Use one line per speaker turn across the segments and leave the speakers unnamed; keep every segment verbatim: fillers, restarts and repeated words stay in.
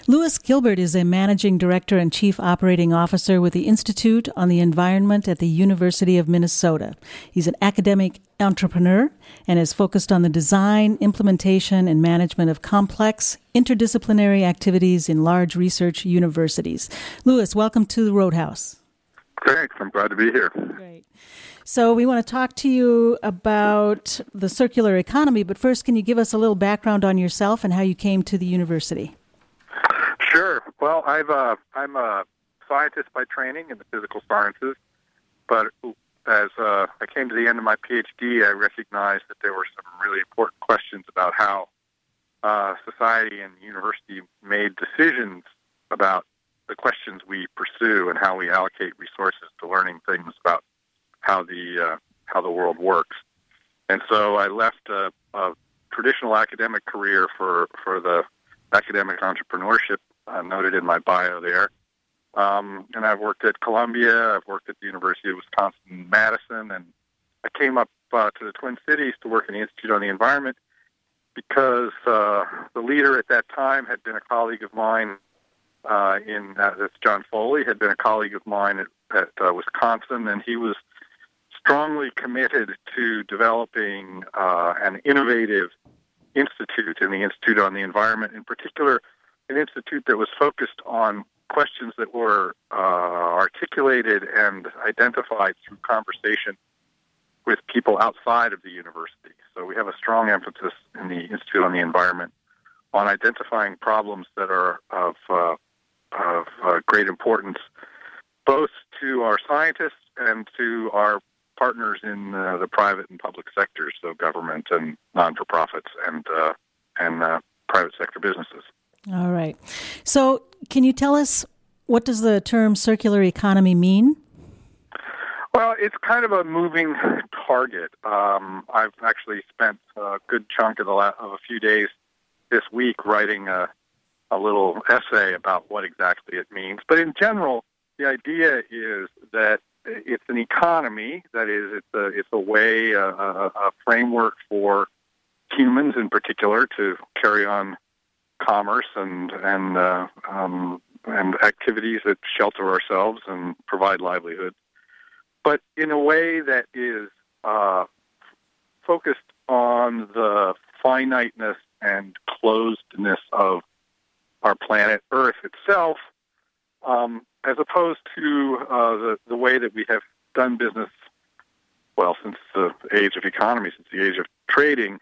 Louis Gilbert is a managing director and chief operating officer with the Institute on the Environment at the University of Minnesota. He's an academic entrepreneur and is focused on the design, implementation, and management of complex, interdisciplinary activities in large research universities. Louis, welcome to the Roadhouse.
Great. I'm glad to be here.
Great. So we want to talk to you about the circular economy, but first, can you give us a little background on yourself and how you came to the university?
Sure. Well, I've uh, I'm a scientist by training in the physical sciences, but as uh, I came to the end of my PhD, I recognized that there were some really important questions about how uh, society and university made decisions about the questions we pursue and how we allocate resources to learning things about how the uh, how the world works. And so I left a, a traditional academic career for, for the academic entrepreneurship uh, noted in my bio there. Um, and I've worked at Columbia, I've worked at the University of Wisconsin-Madison, and I came up uh, to the Twin Cities to work in the Institute on the Environment because uh, the leader at that time had been a colleague of mine uh, in, uh, that's John Foley, had been a colleague of mine at, at uh, Wisconsin, and he was strongly committed to developing uh, an innovative institute in the Institute on the Environment, in particular, an institute that was focused on questions that were uh, articulated and identified through conversation with people outside of the university. So we have a strong emphasis in the Institute on the Environment on identifying problems that are of, uh, of uh, great importance, both to our scientists and to our partners in uh, the private and public sectors, so government and non-for-profits and uh, and uh, private sector businesses.
All right. So can you tell us, what does the term circular economy mean?
Well, it's kind of a moving target. Um, I've actually spent a good chunk of, the la- of a few days this week writing a, a little essay about what exactly it means. But in general, the idea is that it's an economy, that is, it's a, it's a way, a, a, a framework for humans in particular to carry on commerce and and uh, um, and activities that shelter ourselves and provide livelihood, but in a way that is uh, focused on the finiteness and closedness of our planet Earth itself, um, as opposed to uh, the, the way that we have done business, well, since the age of economy, since the age of trading,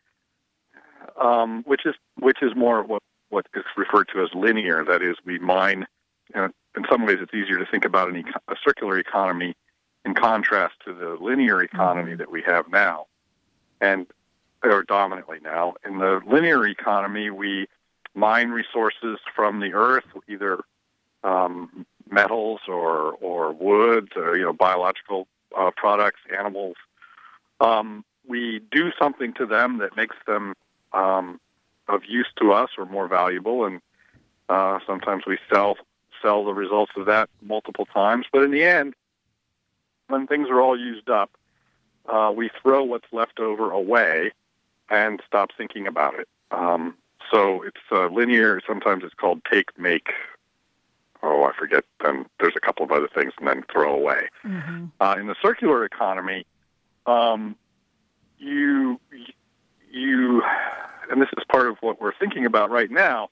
um, which is which is more what, what is referred to as linear. That is, we mine. You know, in some ways, it's easier to think about an eco- a circular economy in contrast to the linear economy mm-hmm. that we have now, and or dominantly now. In the linear economy, we mine resources from the earth, either um, metals or or wood, or you know, biological uh, products, animals. Um, we do something to them that makes them um, of use to us or more valuable, and uh, sometimes we sell sell the results of that multiple times. But in the end, when things are all used up, uh, we throw what's left over away and stop thinking about it. Um, so it's uh, linear. Sometimes it's called take, make. Oh, I forget. Then there's a couple of other things, and then throw away. Mm-hmm. Uh, in the circular economy, um, you you, and this is part of what we're thinking about right now.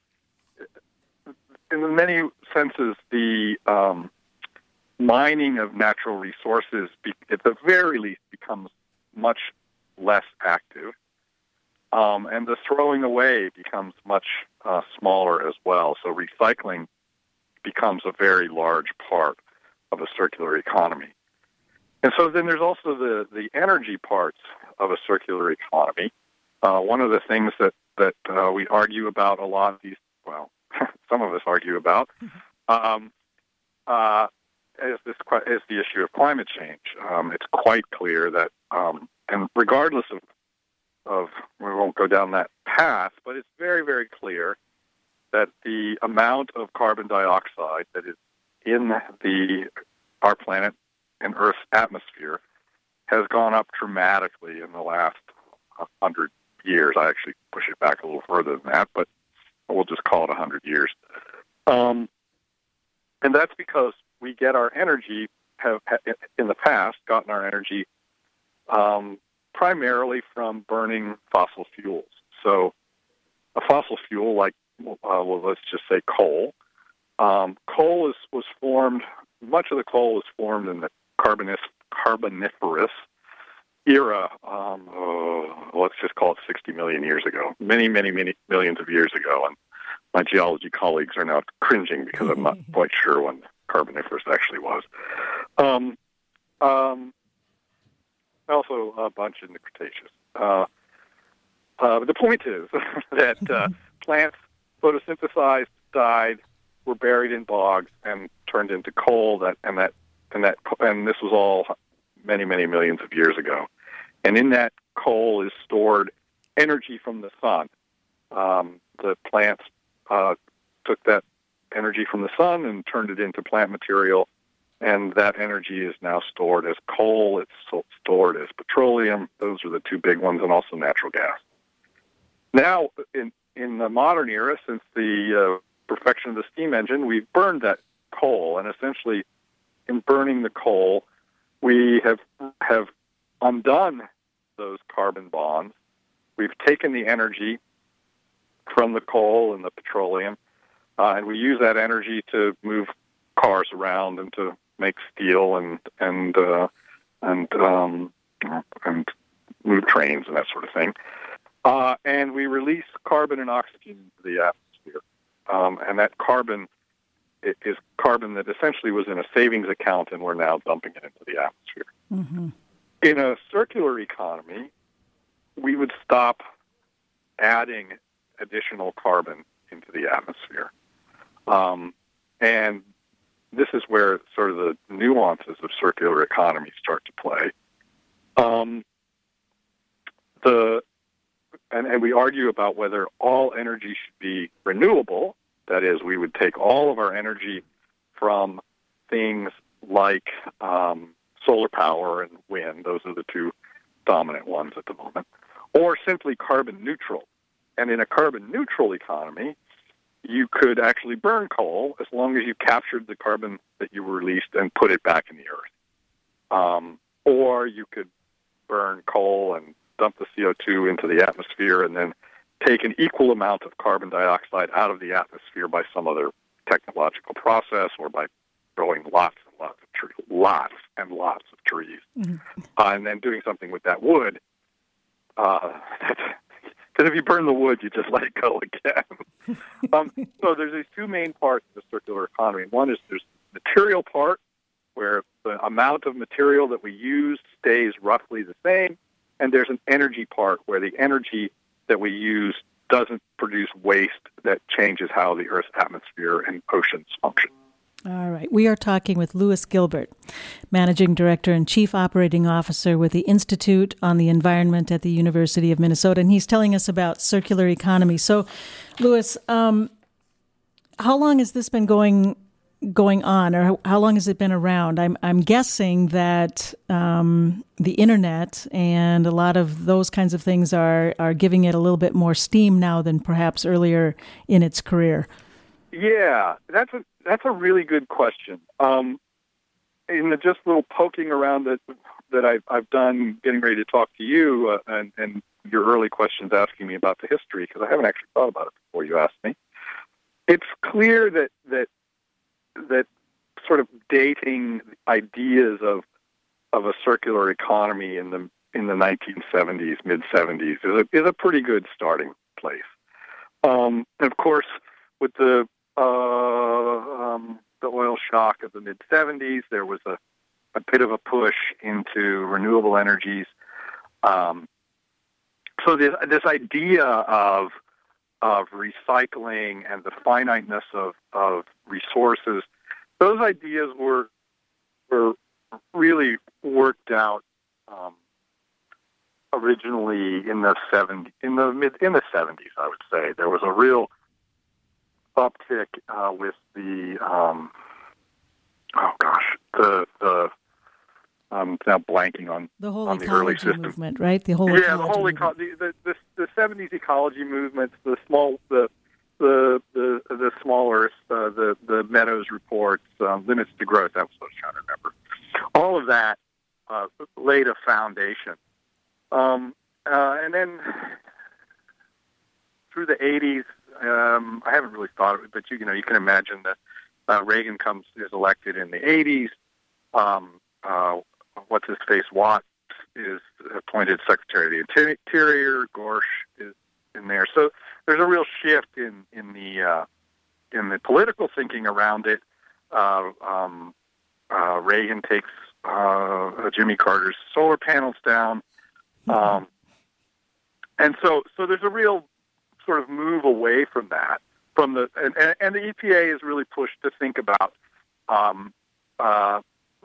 In many senses, the um, mining of natural resources, be, at the very least, becomes much less active, um, and the throwing away becomes much uh, smaller as well. So recycling becomes a very large part of a circular economy. And so then there's also the, the energy parts of a circular economy. Uh, one of the things that, that uh, we argue about a lot, these well, some of us argue about, um, uh, is, this, is the issue of climate change. Um, it's quite clear that, um, and regardless of, of, we won't go down that path, but it's very, very clear that the amount of carbon dioxide that is in the our planet and Earth's atmosphere has gone up dramatically in the last hundred years. I actually push it back a little further than that, but we'll just call it a hundred years. Um, and that's because we get our energy, have in the past gotten our energy um, primarily from burning fossil fuels. So a fossil fuel like, uh, well, let's just say coal. Um, coal is, was formed, much of the coal was formed in the carbonif- Carboniferous era, um, uh, let's just call it sixty million years ago, many, many, many millions of years ago. And my geology colleagues are now cringing because I'm not quite sure when the Carboniferous actually was. Um, um, also a bunch in the Cretaceous. Uh, uh, but the point is that uh, plants photosynthesized, died, were buried in bogs, and turned into coal. That and that and that and this was all many, many millions of years ago. And in that coal is stored energy from the sun. Um, the plants uh, took that energy from the sun and turned it into plant material, and that energy is now stored as coal. It's stored as petroleum. Those are the two big ones, and also natural gas. Now, in in the modern era, since the uh, perfection of the steam engine, we've burned that coal, and essentially, in burning the coal, we have have undone those carbon bonds. We've taken the energy from the coal and the petroleum, uh, and we use that energy to move cars around and to make steel and and uh, and um, and move trains and that sort of thing. Uh, and we release carbon and oxygen into the atmosphere, um, and that carbon is carbon that essentially was in a savings account, and we're now dumping it into the atmosphere.
Mm-hmm.
In a circular economy, we would stop adding additional carbon into the atmosphere. Um, and this is where sort of the nuances of circular economy start to play. Um, the and, and we argue about whether all energy should be renewable. That is, we would take all of our energy from things like um, solar power and wind. Those are the two dominant ones at the moment. Or simply carbon neutral. And in a carbon neutral economy, you could actually burn coal as long as you captured the carbon that you released and put it back in the earth. Um, or you could burn coal and dump the C O two into the atmosphere and then take an equal amount of carbon dioxide out of the atmosphere by some other technological process or by growing lots and lots of trees, lots and lots of trees, mm-hmm. uh, and then doing something with that wood. Uh, because if you burn the wood, you just let it go again. um, so there's these two main parts of the circular economy. One is there's the material part, where the amount of material that we use stays roughly the same, and there's an energy part, where the energy that we use doesn't produce waste that changes how the Earth's atmosphere and oceans function.
All right. We are talking with Louis Gilbert, Managing Director and Chief Operating Officer with the Institute on the Environment at the University of Minnesota, and he's telling us about circular economy. So, Louis, um, how long has this been going going on, or how long has it been around? I'm I'm guessing that um, the internet and a lot of those kinds of things are are giving it a little bit more steam now than perhaps earlier in its career.
Yeah, that's a that's a really good question. Um, in the just little poking around that that I've, I've done, getting ready to talk to you, uh, and, and your early questions asking me about the history, because I haven't actually thought about it before you asked me. It's clear that that that sort of dating ideas of of a circular economy in the in the nineteen seventies, mid seventies is a is a pretty good starting place. Um, and of course, with the uh, um, the oil shock of the mid seventies, there was a, a bit of a push into renewable energies. Um, so this this idea of of recycling and the finiteness of, of resources, those ideas were were really worked out um, originally in the seventies, in the mid in the seventies. I would say there was a real uptick uh, with the um, oh gosh the the I'm now blanking on
the whole
on the
ecology
early system
movement, right? The whole
yeah,
ecology
the whole eco- the, the the the seventies ecology movements, the small the the the, the small Earth, uh, the the Meadows reports, uh, limits to growth. That was what I was trying to remember. All of that uh, laid a foundation, um, uh, and then through the eighties, um, I haven't really thought of it, but you, you know, you can imagine that uh, Reagan comes is elected in the eighties. Um, uh, what's his face? Watt is appointed Secretary of the Interior. Gorsh is in there. So there's a real shift in in the uh, in the political thinking around it. Uh, um, uh, Reagan takes uh, Jimmy Carter's solar panels down, um, and so so there's a real sort of move away from that. From the and, and the E P A is really pushed to think about um, uh,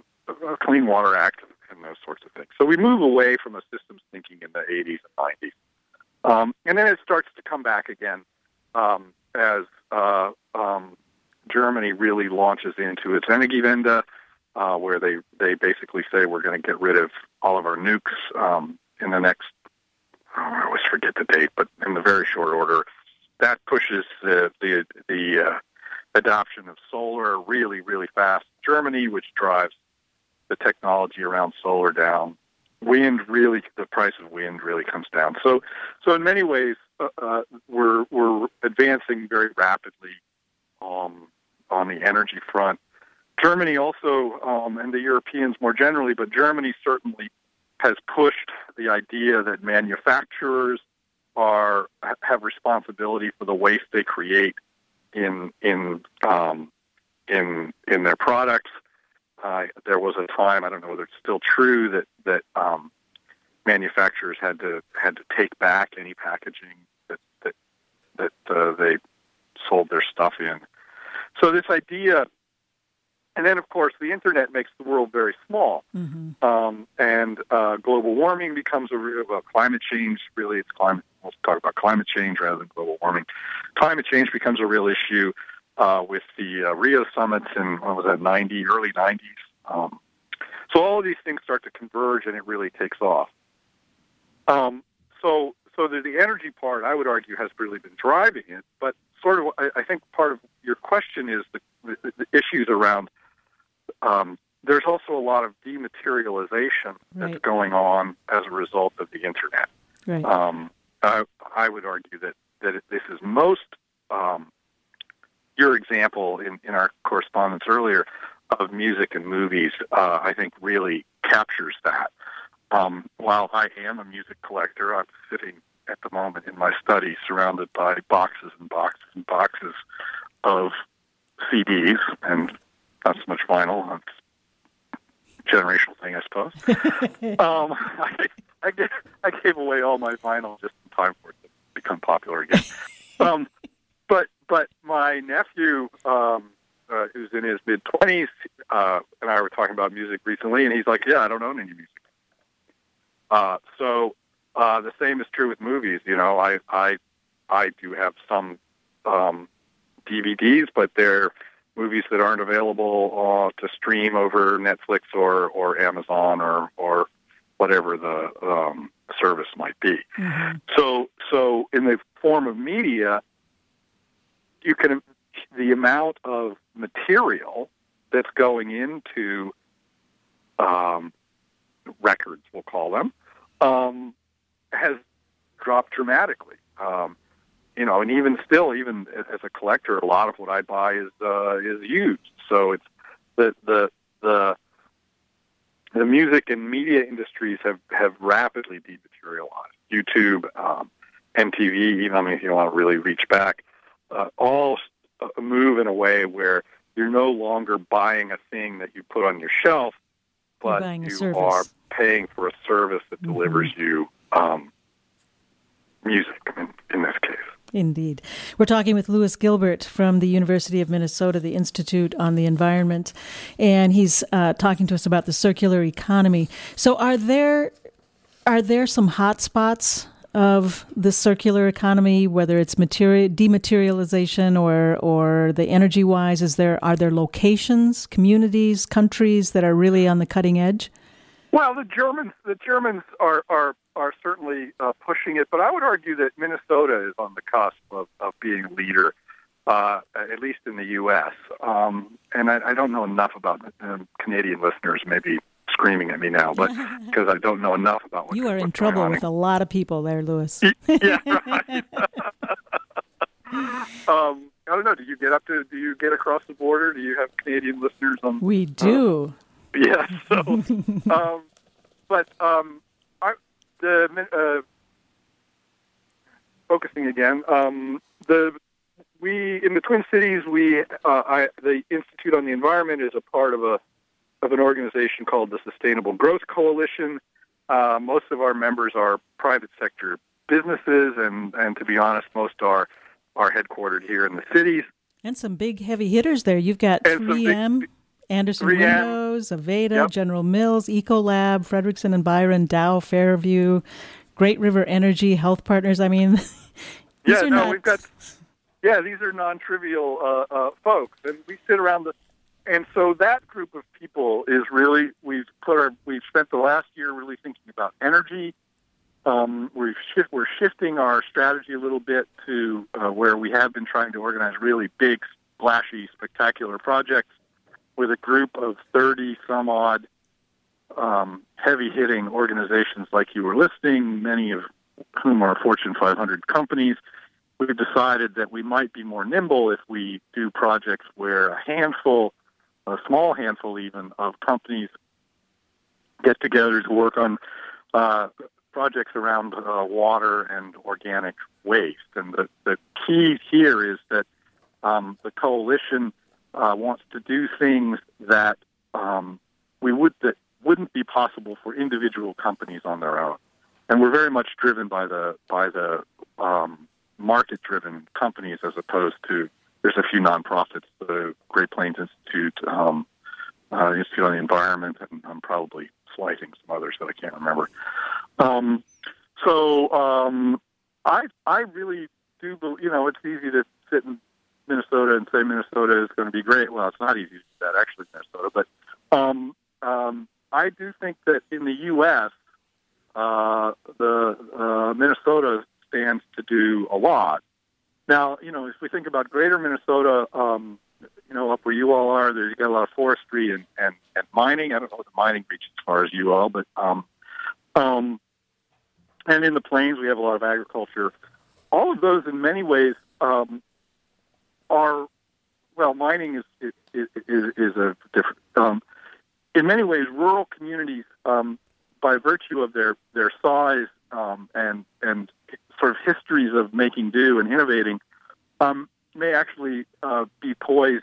a Clean Water Act and those sorts of things. So we move away from a systems thinking in the eighties and nineties. Um, and then it starts to come back again um, as uh, um, Germany really launches into its Energiewende, uh, where they, they basically say we're going to get rid of all of our nukes um, in the next, oh, I always forget the date, but in the very short order. That pushes the the, the uh, adoption of solar really, really fast. Germany, which drives the technology around solar down. Wind really, the price of wind really comes down. So, so in many ways, uh, uh, we're we're advancing very rapidly um, on the energy front. Germany also, um, and the Europeans more generally, but Germany certainly has pushed the idea that manufacturers are have responsibility for the waste they create in in um, in in their products. Uh, there was a time, I don't know whether it's still true, that that um, manufacturers had to had to take back any packaging that that that uh, they sold their stuff in. So this idea, and then of course the internet makes the world very small, mm-hmm. um, and uh, global warming becomes a real well, climate change. Really, it's climate. We'll talk about climate change rather than global warming. Climate change becomes a real issue. Uh, with the uh, Rio summits in, what was that, ninety, early nineties. Um, so all of these things start to converge, and it really takes off. Um, so so the, the energy part, I would argue, has really been driving it. But sort of, I, I think part of your question is the, the, the issues around, um, there's also a lot of dematerialization that's right. going on as a result of the Internet.
Right.
Um, I, I would argue that, that it, this is most... Um, Your example in, in our correspondence earlier of music and movies, uh, I think, really captures that. Um, while I am a music collector, I'm sitting at the moment in my study surrounded by boxes and boxes and boxes of C Ds and not so much vinyl. It's a generational thing, I suppose. um, I, I, gave, I gave away all my vinyl just in time for it to become popular again. Um, But but my nephew, um, uh, who's in his mid twenties, uh, and I were talking about music recently, and he's like, "Yeah, I don't own any music." Uh, so uh, the same is true with movies. You know, I I I do have some um, D V Ds, but they're movies that aren't available uh, to stream over Netflix or, or Amazon or or whatever the um, service might be. Mm-hmm. So so in the form of media, you can, the amount of material that's going into um, records, we'll call them, um, has dropped dramatically. Um, you know, and even still, even as a collector, a lot of what I buy is uh, is used. So it's the the the the music and media industries have, have rapidly dematerialized. YouTube, um, M T V, even I mean, if you want to really reach back. Uh, all uh, move in a way where you're no longer buying a thing that you put on your shelf, but you are paying for a service that mm-hmm. delivers you um, music, in, in this case.
Indeed. We're talking with Louis Gilbert from the University of Minnesota, the Institute on the Environment, and he's uh, talking to us about the circular economy. So are there are there some hot spots of the circular economy, whether it's material dematerialization or or the energy wise? Is there are there locations, communities, countries that are really on the cutting edge?
Well, the Germans the Germans are are are certainly uh, pushing it, but I would argue that Minnesota is on the cusp of, of being a leader. uh, at least in the U S. Um, and I, I don't know enough about uh, Canadian listeners, maybe screaming at me now, but because I don't know enough about what
you are in
what's
trouble
going on.
with a lot of people there, Louis.
Yeah, right. um, I don't know. Do you get up to? Do you get across the border? Do you have Canadian listeners on?
We do.
Uh, yeah. So, um, but um, I, the uh, focusing again. Um, the we in the Twin Cities. We uh, I, the Institute on the Environment is a part of a of an organization called the Sustainable Growth Coalition. Uh, most of our members are private sector businesses, and, and to be honest, most are are headquartered here in the cities.
And some big heavy hitters there. You've got
And some
three M,
big-
Anderson
three M,
Windows, Aveda,
yep.
General Mills, Ecolab, Frederickson and Byron, Dow, Fairview, Great River Energy, Health Partners. I mean, these
yeah,
are
no,
not...
we've got yeah, these are non-trivial uh, uh, folks, and we sit around the. And so that group of people is really we've put our we've spent the last year really thinking about energy. Um, we've shift, we're shifting our strategy a little bit to uh, where we have been trying to organize really big, splashy, spectacular projects with a group of thirty some odd um, heavy-hitting organizations like you were listing, many of whom are Fortune five hundred companies. We've decided that we might be more nimble if we do projects where a handful, a small handful even, of companies get together to work on uh, projects around uh, water and organic waste. And the, the key here is that um, the coalition uh, wants to do things that um, we would that wouldn't be possible for individual companies on their own. And we're very much driven by the by the um, market-driven companies as opposed to there's a few nonprofits, the Great Plains Institute, um, uh, Institute on the Environment, and I'm probably slighting some others that I can't remember. Um, so um, I I really do believe, you know, it's easy to sit in Minnesota and say Minnesota is going to be great. Well, it's not easy to do that, actually, in Minnesota. But um, um, I do think that in the U S, uh, the uh, Minnesota stands to do a lot. Now, you know, if we think about greater Minnesota, um, you know, up where you all are, there's got a lot of forestry and, and, and mining. I don't know what the mining reaches as far as you all, but um, um, and in the plains we have a lot of agriculture. All of those, in many ways, um, are well. Mining is is is, is a different. Um, in many ways, rural communities, um, by virtue of their their size um, and and sort of histories of making do and innovating, um, may actually uh, be poised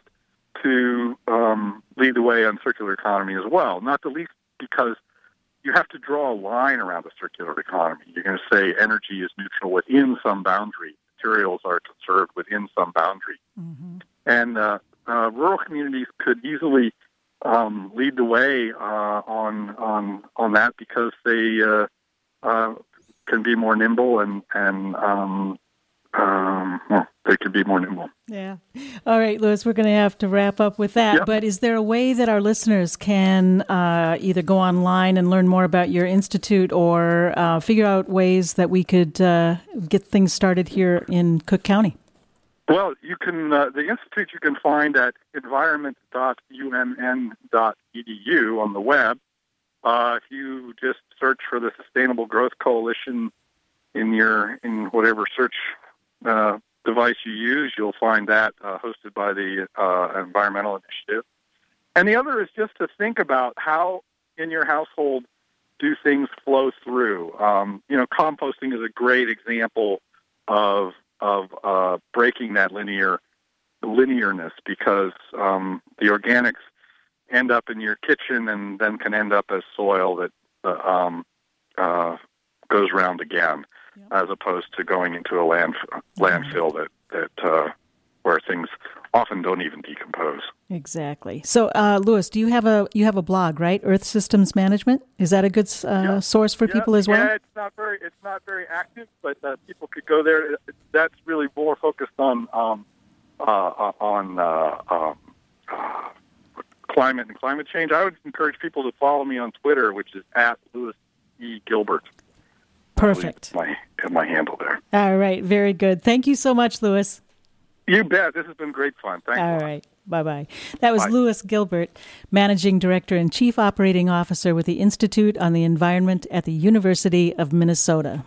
to um, lead the way on circular economy as well. Not the least because you have to draw a line around the circular economy. You're going to say energy is neutral within some boundary. Materials are conserved within some boundary. Mm-hmm. And uh, uh, rural communities could easily um, lead the way uh, on on on that because they uh, uh, can be more nimble and and um, um, well, they can be more nimble.
Yeah. All right, Louis, we're going to have to wrap up with that. Yep. But is there a way that our listeners can uh, either go online and learn more about your institute or uh, figure out ways that we could uh, get things started here in Cook County?
Well, you can. Uh, the institute you can find at environment dot u m n dot e d u on the web. Uh, if you just search for the Sustainable Growth Coalition in your in whatever search uh, device you use, you'll find that uh, hosted by the uh, Environmental Initiative. And the other is just to think about how in your household do things flow through. Um, you know, composting is a great example of of uh, breaking that linear linearness because um, the organics end up in your kitchen and then can end up as soil that uh, um, uh, goes round again, yep. as opposed to going into a land, landfill that that uh, where things often don't even decompose.
Exactly. So, uh, Louis, do you have a you have a blog, right? Earth Systems Management. Is that a good uh, yeah. source for
yeah.
people as well?
Yeah, it's not very it's not very active, but uh, people could go there. That's really more focused on um, uh, on uh, um, uh, climate and climate change. I would encourage people to follow me on Twitter, which is at Louis E. Gilbert.
Perfect.
My my handle there.
All right. Very good. Thank you so much, Louis.
You bet. This has been great fun. Thanks.
All right. Bye-bye. That was
Bye.
Louis Gilbert, Managing Director and Chief Operating Officer with the Institute on the Environment at the University of Minnesota.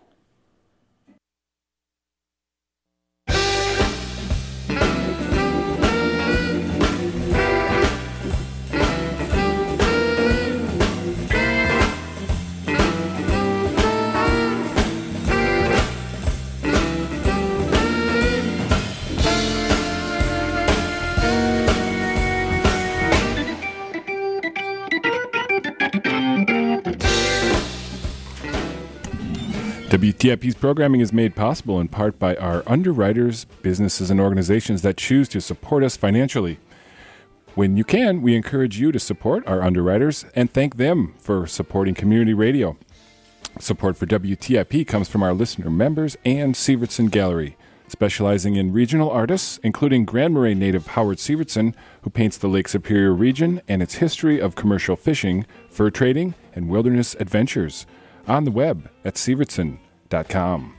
W T I P's programming is made possible in part by our underwriters, businesses, and organizations that choose to support us financially. When you can, we encourage you to support our underwriters and thank them for supporting community radio. Support for W T I P comes from our listener members and Sievertson Gallery, specializing in regional artists, including Grand Marais native Howard Sievertson, who paints the Lake Superior region and its history of commercial fishing, fur trading, and wilderness adventures. On the web at sievertson dot com.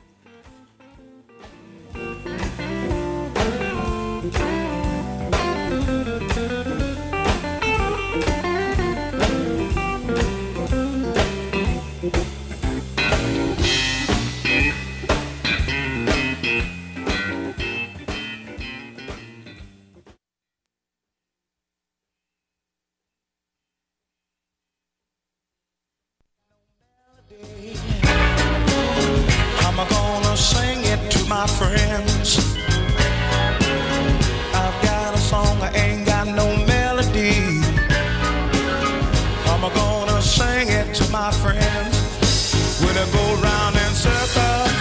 My friends, I've got a song, I ain't got no melody. I'm gonna sing it to my friends. When I go round in circles,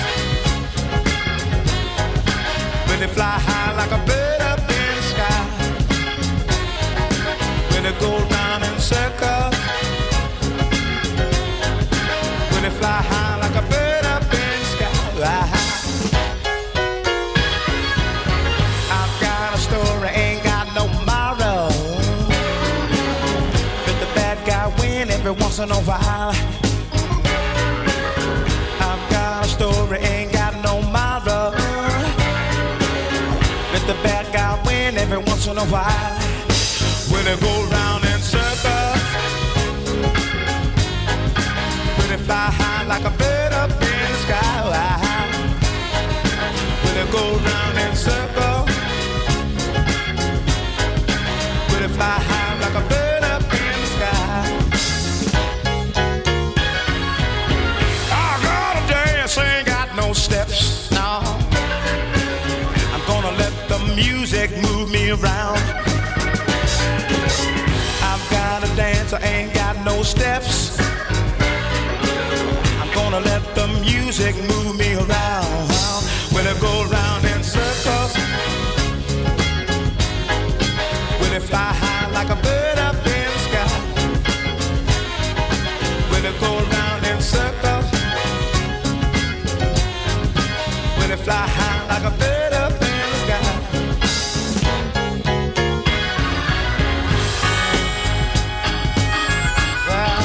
when they fly high like a bird up in the sky. When they go round in circles, when they fly high like a bird up in the sky. Story ain't got no moral, but the bad guy win every once in a while. I've got a story ain't got no moral, but the bad guy win every once in a while. When they go round in circles, when they fly high like a bird up in the sky. When they go round in circles, fly high like a bird up in the sky. I got a dance, ain't got no steps, no. I'm gonna let the music move me around. I've got a dance, I ain't got no steps. I'm gonna let the music move me around. When I go round in circles, fly high like a bird up in the sky. When it go round in circles, when it fly high like a bird up in the sky. Well,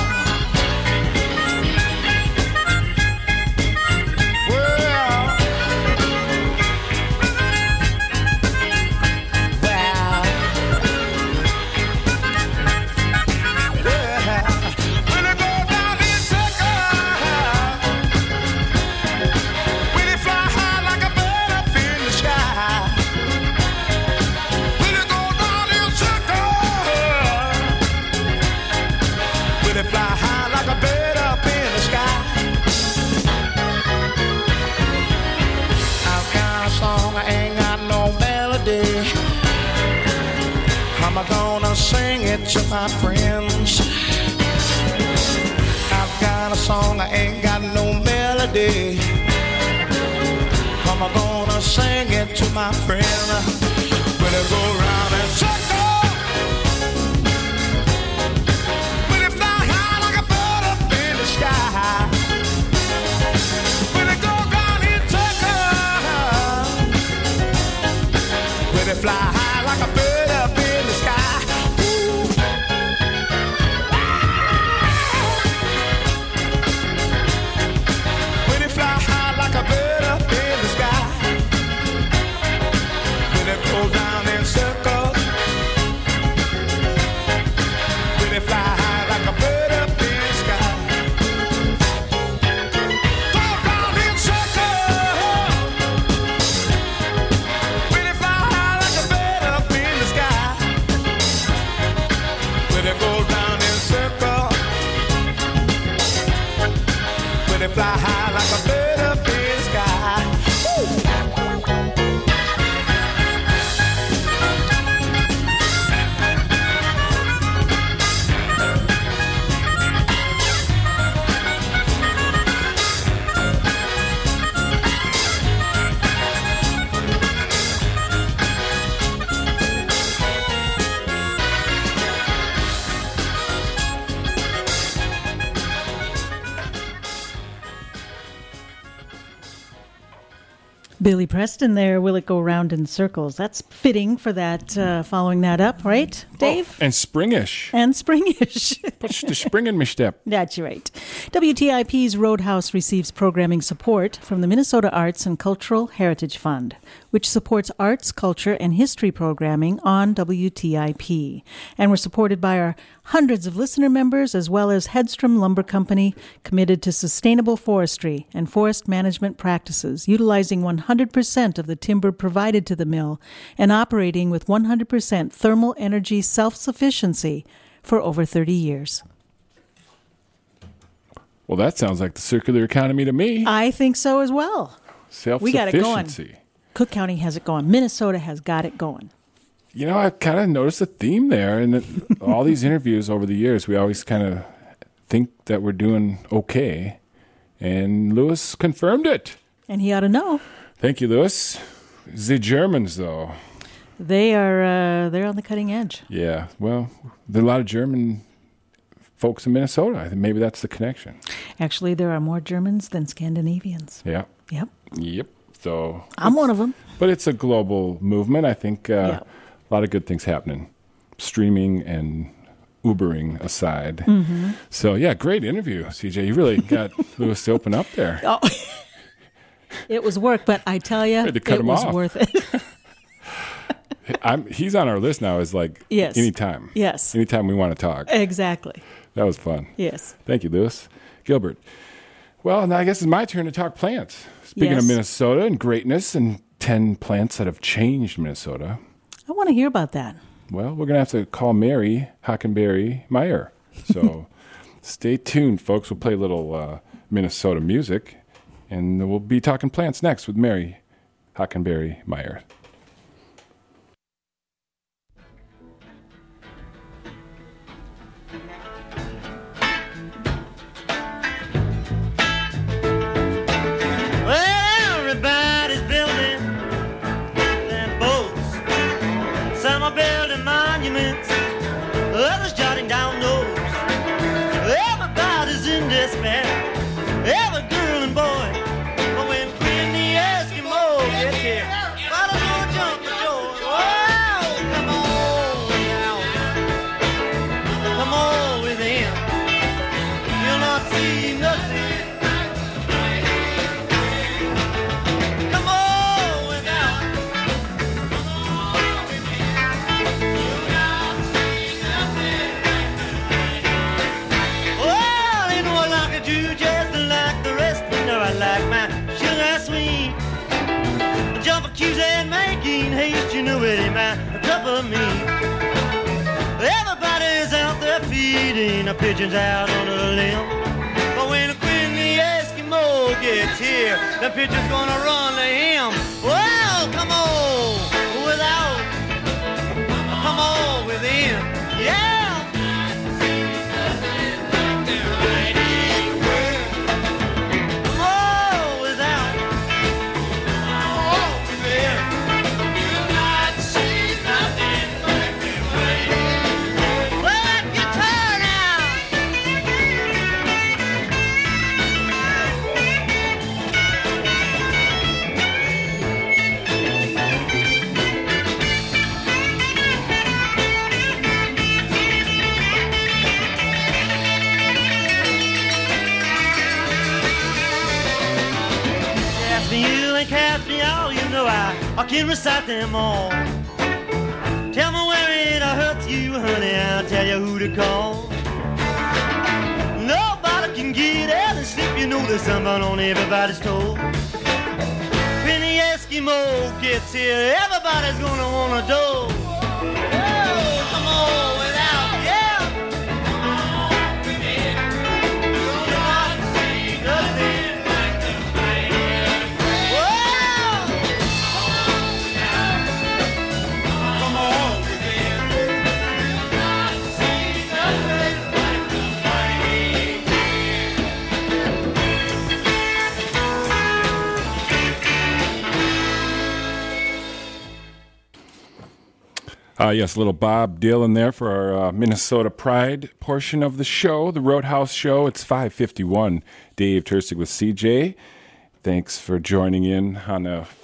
I'm gonna sing it to my friends. I've got a song, I ain't got no melody. I'm gonna sing it to my friend. When I go round and circle, when it fly high like a bird up in the sky. When it go round and circle, when it fly high like a bird up in the sky. When it fly high like a bird up in the sky.
Billy Preston there, Will It Go Round in Circles? That's fitting for that, uh, following that up, right, Dave?
Oh, and springish.
And springish.
Push the spring in my step.
That's right. W T I P's Roadhouse receives programming support from the Minnesota Arts and Cultural Heritage Fund, which supports arts, culture, and history programming on W T I P. And we're supported by our hundreds of listener members, as well as Hedstrom Lumber Company, committed to sustainable forestry and forest management practices, utilizing one hundred percent of the timber provided to the mill and operating with one hundred percent thermal energy self-sufficiency for over thirty years.
Well, that sounds like the circular economy to me.
I think so as well.
Self-sufficiency.
We got it going. Cook County has it going. Minnesota has got it going.
You know, I've kind of noticed a theme there. And all these interviews over the years, we always kind of think that we're doing okay. And Lewis confirmed it.
And he ought to know.
Thank you, Lewis. The Germans, though.
They are uh, they're on the cutting edge.
Yeah. Well, there are a lot of German folks in Minnesota. I think maybe that's the connection.
Actually, there are more Germans than Scandinavians.
Yeah.
Yep.
Yep. So
I'm one of them.
But it's a global movement. I think uh,
yeah.
a lot of good things happening. Streaming and Ubering aside.
Mm-hmm.
So, yeah, great interview, C J. You really got Lewis to open up there.
Oh. It was work, but I tell you, it was
off.
worth it.
I'm, he's on our list now as like
yes.
anytime.
Yes.
Anytime we want to talk.
Exactly.
That was fun.
Yes.
Thank you, Lewis. Gilbert. Well, now I guess it's my turn to talk plants. Speaking
yes.
of Minnesota and greatness and ten plants that have changed Minnesota.
I want to hear about that.
Well, we're going to have to call Mary Hockenberry Meyer. So stay tuned, folks. We'll play a little uh, Minnesota music, and we'll be talking plants next with Mary Hockenberry Meyer.
Building monuments, others jotting down notes. Everybody's in despair, every girl and boy. But when Queen the Eskimo gets here, why don't you jump the door? Oh, come on now, come on with him. You'll not see nothing. And making haste, you know it ain't my cup of me. Everybody's out there feeding the pigeons out on a limb. But when the Queen the Eskimo gets here, the pigeon's gonna run to him. Well, come on without, come on with him, yeah. I can recite them all. Tell me where it hurts you, honey, I'll tell you who to call. Nobody can get out and sleep, you know there's somebody on everybody's toe. When the Eskimo gets here, everybody's gonna want a dough. Oh, come on without, yeah. You'll not see nothing.
Uh, yes, a little Bob Dylan there for our uh, Minnesota Pride portion of the show, the Roadhouse Show. It's five fifty-one. Dave Tursig with C J. Thanks for joining in on a